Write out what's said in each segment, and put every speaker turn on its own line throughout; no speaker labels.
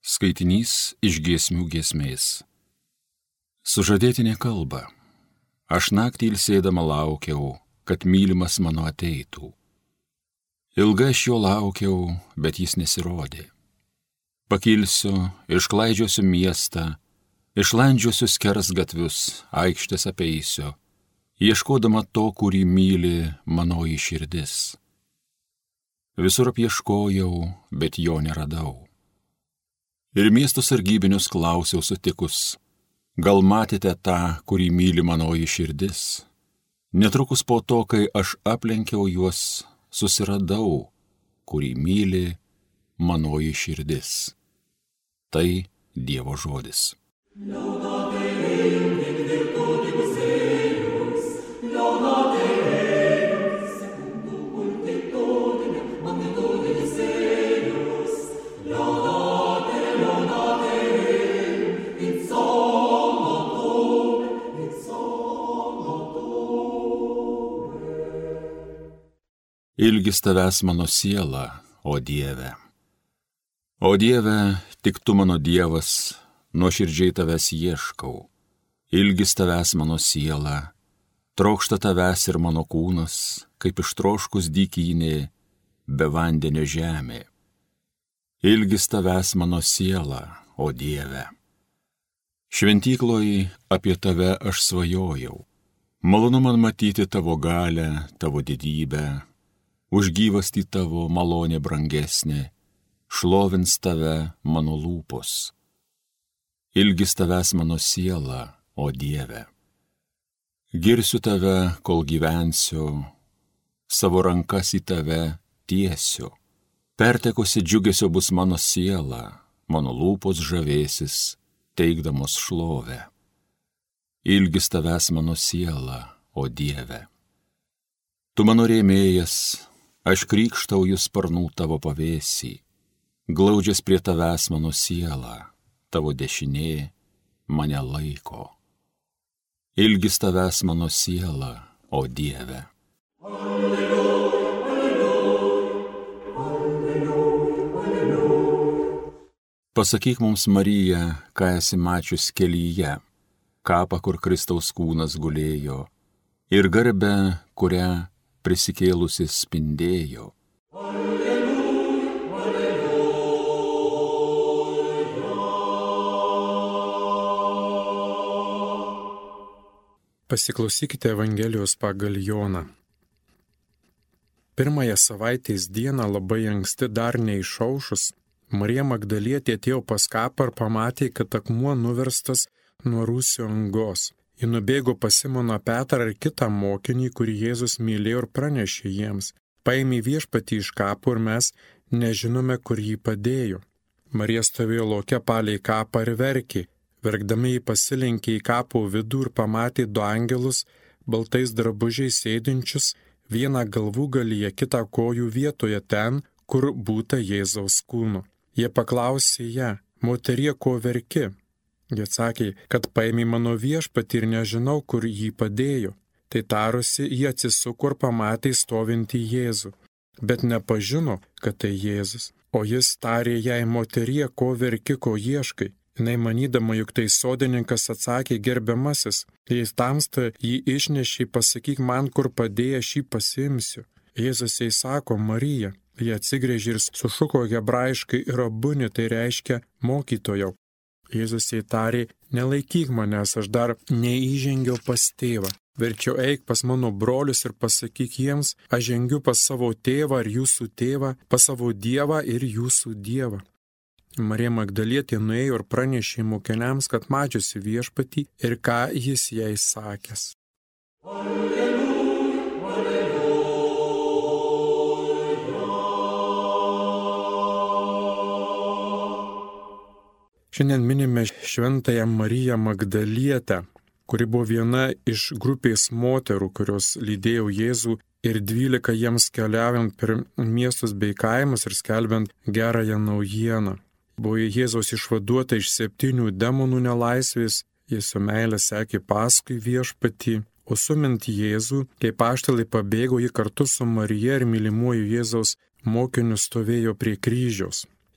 Skaitinys iš giesmių giesmės. Sužadėtinė kalba. Aš naktį ilsėdama laukiau, kad mylimas mano ateitų. Ilgai aš jo laukiau, bet jis nesirodė. Pakilsiu, išklaidžiosiu miestą, išlandžiosiu skersgatvius, aikštės apeisiu, ieškodama to, kurį myli manoji širdis. Visur apieškojau, bet jo neradau. Ir miesto sargybinius klausiau sutikus, gal matėte tą, kurį myli manoji širdis? Netrukus po to, kai aš aplenkiau juos, susiradau, kurį myli manoji širdis. Tai Dievo žodis. Ilgis tavęs mano siela, o Dieve. O Dieve, tik tu mano Dievas, nuoširdžiai tavęs ieškau. Ilgis tavęs mano siela, trokšta tavęs ir mano kūnas, kaip ištroškus dykynė, be vandenio žemė. Ilgis tavęs mano siela, o Dieve. Šventykloj apie tave aš svajojau. Malonu man matyti tavo galę, tavo didybę. Už gyvastį tavo malonė brangesnė, šlovins tave mano lūpos. Ilgis tavęs mano siela, o Dieve. Girsiu tave, kol gyvensiu, savo rankas į tave tiesiu. Pertekusi džiugesio bus mano siela, mano lūpos žavėsis, teikdamos šlovę. Ilgis tavęs mano siela, o Dieve. Tu mano rėmėjas, aš krykštauju sparnų tavo pavėsį, glaudžias prie tavęs mano siela, tavo dešinė mane laiko. Ilgis tavęs mano siela, o Dieve. Alleluja, alleluja, alleluja, alleluja. Pasakyk mums, Marija, ką esi mačius kelyje, kapą, kur Kristaus kūnas gulėjo, ir garbę, kurią prisikėlusi spindėjo. Alleluja, alleluja.
Pasiklausykite Evangelijos pagal Joną. Pirmąją savaitės dieną labai anksti dar neišaušus, Marija Magdalietė atėjo pas kapą ir pamatė, kad akmuo nuverstas nuo rūsio angos. Ji nubėgo pas Simoną Petrą ir kitą mokinį, kurį Jėzus mylėjo, ir pranešė jiems: paėmė viešpatį iš kapo ir mes nežinome, kur jį padėjo. Marija stovėjo lauke palei kapą ir verkė. Verkdami jį pasilenkė į kapo vidų ir pamatė du angelus baltais drabužiais sėdinčius, vieną galvūgalyje, kitą kojų vietoje ten, kur būta Jėzaus kūno. Jie paklausė ją: moterie, ko verki? Jie atsakė, kad paėmė mano viešpatį ir nežinau, kur jį padėjo. Tai tarusi, jie atsisuko ir pamatė stovintį Jėzų, bet nepažino, kad tai Jėzus. O jis tarė jai: moterie, ko verki, ko ieškai? Jinai manydama, juk tai sodininkas, atsakė: gerbiamasis, jei tamsta jį išnešė, pasakyk man, kur padėjai, aš jį pasiimsiu. Jėzus jai sako: Marija. Jie atsigręžė ir sušuko hebrajiškai rabuni, tai reiškia mokytojau. Jėzus jai tarė: nelaikyk manęs, aš dar neįžengiau pas tėvą. Verčiau eik pas mano brolius ir pasakyk jiems: aš žengiu pas savo tėvą ir jūsų tėvą, pas savo Dievą ir jūsų Dievą. Marija Magdalietė nuėjo ir pranešė mokiniams, kad mačiusi viešpatį ir ką jis jai sakęs. Alleluja, alleluja. Šiandien minime šventąją Mariją Magdalietę, kuri buvo viena iš grupės moterų, kurios lydėjo Jėzų ir 12 jiems keliaujant per miestus bei kaimus ir skelbiant gerąją naujieną. Buvo Jėzaus išvaduota iš 7 demonų nelaisvės, jis su meile sekė paskui viešpatį, o sumint Jėzų, kai apaštalai pabėgo, ji kartu su Marija ir mylimuoju Jėzaus mokiniu stovėjo prie kryžiaus.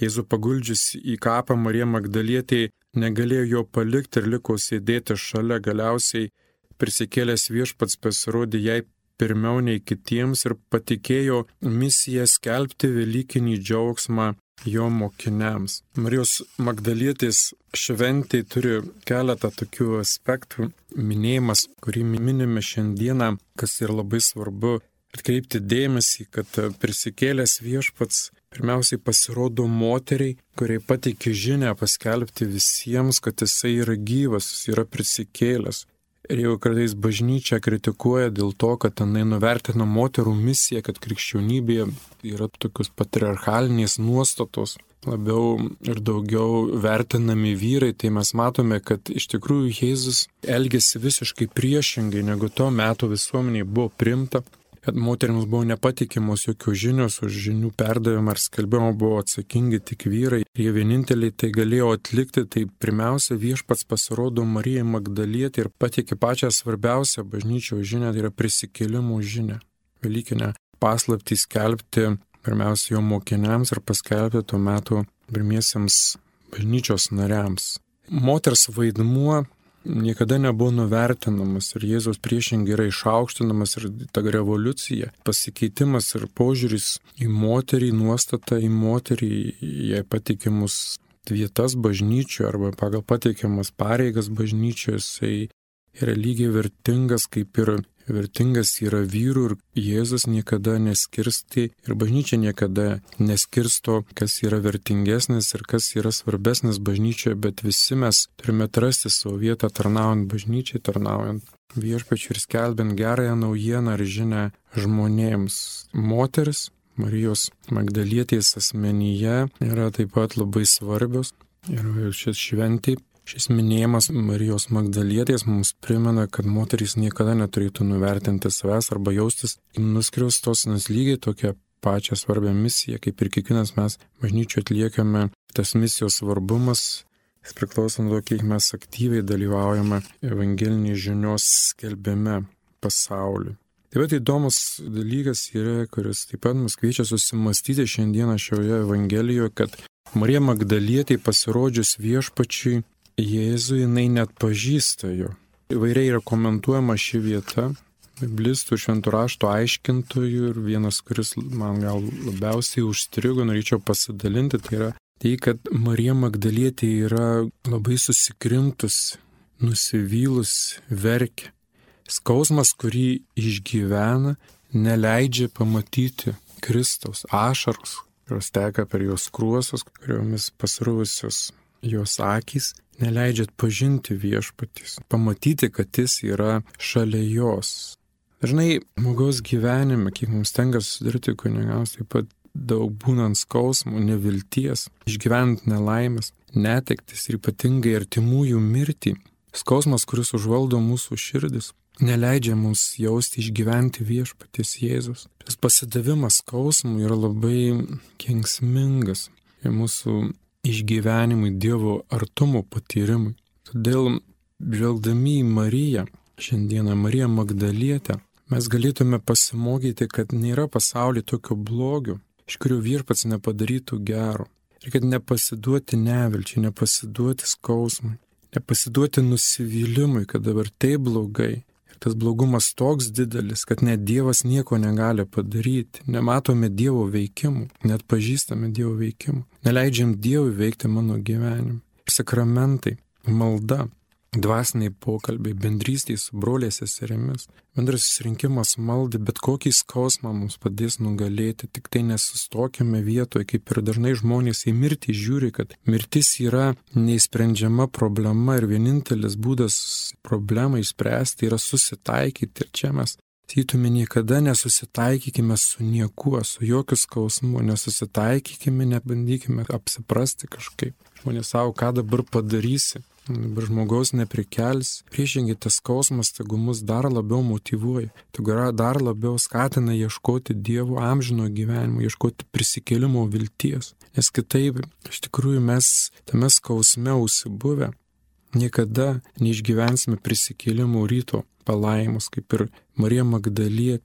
Jėzų paguldžius į kapą, Marija Magdalietė negalėjo jo palikti ir liko sėdėti šalia. Galiausiai prisikėlęs Viešpats pasirodė jai pirmiau nei kitiems ir patikėjo misiją skelbti velykinį džiaugsmą jo mokiniams. Marijos Magdalietės šventė turi keletą tokių aspektų. Minėjimas, kurį minime šiandieną, kas yra labai svarbu, atkreipti dėmesį, kad prisikėlęs Viešpats pirmiausiai pasirodo moteriai, kuriai pateikė žinią paskelbti visiems, kad jisai yra gyvas, jis yra prisikėlęs. Ir jau kartais bažnyčia kritikuoja dėl to, kad tenai nuvertina moterų misiją, kad krikščionybėje yra tokios patriarchalinės nuostatos, labiau ir daugiau vertinami vyrai, tai mes matome, kad iš tikrųjų Jėzus elgėsi visiškai priešingai, negu to meto visuomeniai buvo priimta, kad moterims buvo nepatikimos jokios žinios, už žinių perdavimą ar skelbimą buvo atsakingi tik vyrai. Jie vieninteliai tai galėjo atlikti, tai pirmiausia Viešpats pasirodo Marijai Magdalietei ir pateikė pačią svarbiausią bažnyčios žinią, tai yra prisikėlimo žinią. Velykinę paslaptį skelbti pirmiausia jo mokiniams ir paskelbti tuo metu pirmiesiems bažnyčios nariams. Moters vaidmuo niekada nebuvo nuvertinamas ir Jėzaus priešingai yra išaukštinamas ir ta revoliucija, pasikeitimas ir požiūris į moterį, nuostata į moterį, jai pateikiamus vietas bažnyčioje arba pagal pateikiamas pareigas bažnyčioje, jisai yra lygiai vertingas, kaip ir vertingas yra vyrų ir Jėzus niekada neskirsti ir bažnyčia niekada neskirsto, kas yra vertingesnis ir kas yra svarbesnis bažnyčioje, bet visi mes turime atrasti savo vietą tarnaujant bažnyčiai, tarnaujant Viešpačiui ir skelbiant gerąją naujieną ar žinią žmonėms. Moteris Marijos Magdalietės asmenyje yra taip pat labai svarbios ir šis šventė. Šis minėjimas Marijos Magdalietės mums primena, kad moterys niekada neturėtų nuvertinti savęs arba jaustis nuskriaustos, nes lygiai tokia pačią svarbią misiją, kaip ir kiekvienas mes bažnyčioje atliekame. Tas misijos svarbumas priklauso nuo to, kiek mes aktyviai dalyvaujame evangelinės žinios skelbime pasauliui. Taip pat įdomus dalykas yra, kuris taip pat mus kviečia susimastyti šiandieną šioje evangelijoje, kad Marija Magdalietė pasirodžius Viešpačiui Jėzui, jinai net pažįsta jo. Įvairiai yra komentuojama ši vieta, biblistų, šventų rašto aiškintojų ir vienas, kuris man gal labiausiai užstrigo, norėčiau pasidalinti, tai yra tai, kad Marija Magdalietė yra labai susikrimtus, nusivylus, verkia. Skausmas, kurį išgyvena, neleidžia pamatyti Kristaus, ašaros, kurios teka per jos skruosus, kuriomis pasruvusios jos akys, neleidžia atpažinti Viešpaties, pamatyti, kad jis yra šalia jos. Dažnai žmogaus gyvenime, kiek mums tenka susidurti kunigams, taip pat daug būnant skausmų, nevilties, išgyvent nelaimės, netektis ir ypatingai artimųjų mirtį, skausmas, kuris užvaldo mūsų širdis, neleidžia mums jausti išgyventi Viešpaties Jėzus. Tas pasidavimas skausmui yra labai kenksmingas ir mūsų išgyvenimui, Dievo artumo patyrimui. Todėl, žvelgdami į Mariją, šiandieną Mariją Magdalietę, mes galėtume pasimokyti, kad nėra pasaulyje tokio blogio, iš kurio Viešpats nepadarytų gero. Ir kad nepasiduoti nevilčiai, nepasiduoti skausmui, nepasiduoti nusivylimui, kad dabar taip blogai. Tas blogumas toks didelis, kad net Dievas nieko negali padaryti. Nematome Dievo veikimų, net pažįstame Dievo veikimų. Neleidžiam Dievui veikti mano gyvenimą. Sakramentai, malda, dvasiniai pokalbiai, bendrystė su broliais seserimis, bendras susirinkimas maldai, bet kokį skausmą mums padės nugalėti, tik tai nesustokime vietoje, kaip ir dažnai žmonės į mirtį žiūri, kad mirtis yra neįsprendžiama problema ir vienintelis būdas problemą išspręsti yra susitaikyti. Ir čia mes sakytume, niekada nesusitaikykime su niekuo, su jokiu skausmu, nesusitaikykime, nebandykime apsiprasti kažkaip. Žmonės savo, ką dabar padarysi. Dabar žmogaus neprikels, priešingai tas skausmas tegu mus dar labiau motyvuoja, tegu dar labiau skatina ieškoti Dievo amžino gyvenimo, ieškoti prisikėlimo vilties. Nes kitaip, iš tikrųjų mes tame skausme užsibuvę niekada neišgyvensime prisikėlimo ryto palaimus, kaip ir Marija Magdalietė.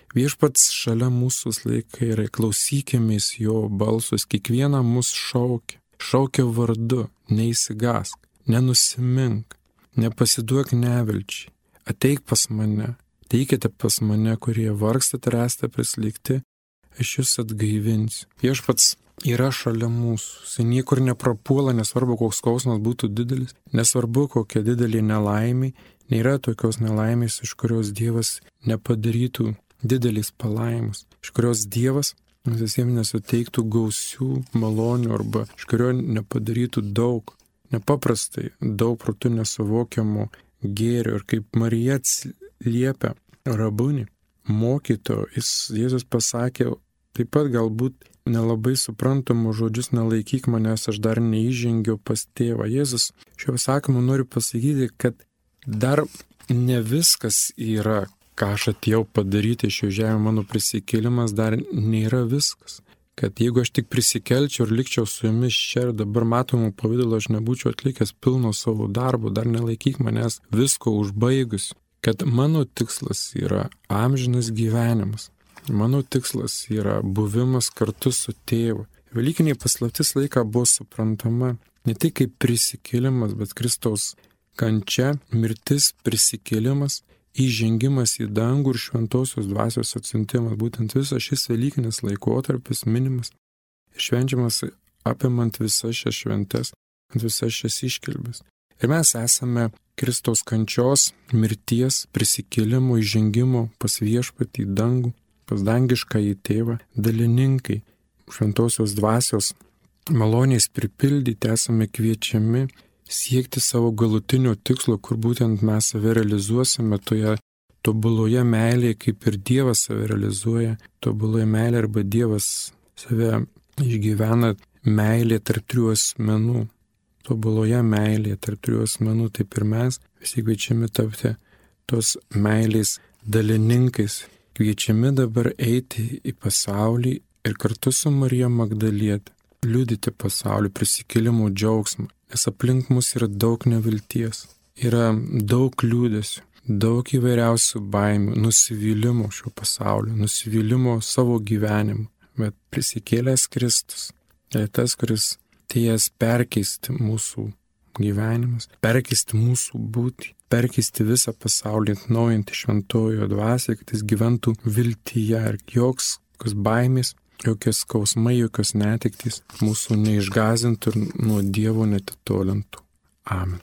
Viešpats šalia mūsų laikai ir klausykimės jo balsus, kiekvieną mus šaukia. Šaukia vardu, neįsigask, nenusimink, nepasiduok nevilčiai. Ateik pas mane, teikite pas mane, kurie vargstate ir esate prislėgti, aš jūs atgaivinsiu. Viešpats yra šalia mūsų, jis niekur neprapuola, nesvarbu, koks skausmas būtų didelis, nesvarbu, kokia didelė nelaimė, nėra tokios nelaimės, iš kurios Dievas nepadarytų didelis palaimus, iš kurios Dievas visiems nesuteiktų gausių malonių arba iš kurio nepadarytų daug, nepaprastai daug protu nesuvokiamų gėrių. Ir kaip Marija liepia Rabuni, mokyto, Jėzus pasakė taip pat galbūt nelabai suprantamų žodžius, nelaikyk manęs, aš dar neįžengiau pas tėvą. Jėzus šiuo sakymu nori pasakyti, kad dar ne viskas yra, ką aš atėjau padaryti šio žemė, mano prisikėlimas dar nėra viskas. Kad jeigu aš tik prisikelčiau ir likčiau su jumis čia ir dabar matomų pavidalo, aš nebūčiau atlikęs pilno savo darbo, dar nelaikyk manęs visko užbaigus. Kad mano tikslas yra amžinas gyvenimas. Mano tikslas yra buvimas kartu su tėvu. Velykiniai paslaptis laiką buvo suprantama ne tik kaip prisikėlimas, bet Kristaus kančia, mirtis, prisikėlimas, įžengimas į dangų ir šventosios dvasios atsiuntimas. Būtent visas šis velykinis laikotarpis minimas ir švenčiamas apimant visas šias šventes, visas šias iškilbes. Ir mes esame Kristaus kančios, mirties, prisikėlimo, įžengimo pas viešpatį į dangų, pas dangišką į tėvą, dalininkai. Šventosios dvasios maloniais pripildyti esame kviečiami siekti savo galutinio tikslo, kur būtent mes save realizuosime toje tobuloje meilėje, kaip ir Dievas save realizuoja. Tobuloje meilėje arba Dievas save išgyvena meilė tarp trijų asmenų. Tobuloje meilėje tarp trijų asmenų, taip ir mes visi kviečiami tapti tos meilės dalininkais. Kviečiami dabar eiti į pasaulį ir kartu su Marija Magdaliete liudyti pasaulį prisikėlimo džiaugsmą. Nes aplink mus yra daug nevilties, yra daug liūdesių, daug įvairiausių baimių, nusivylimo šio pasaulio, nusivylimo savo gyvenimu. Bet prisikėlęs Kristus yra tas, kuris atėjęs perkeisti mūsų gyvenimus, perkeisti mūsų būtį, perkeisti visą pasaulį, atnaujinti šventojo dvasią, kad jis gyventų viltyje ir joks baimės, jokios skausmai, jokios netektys mūsų neišgąsdintų ir nuo Dievo netitolintų. Amen.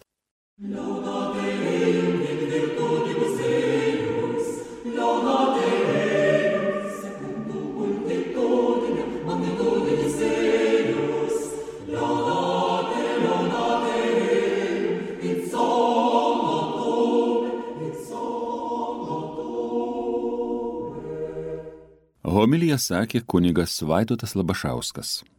Homiliją sakė kunigas Vaidotas Labašauskas.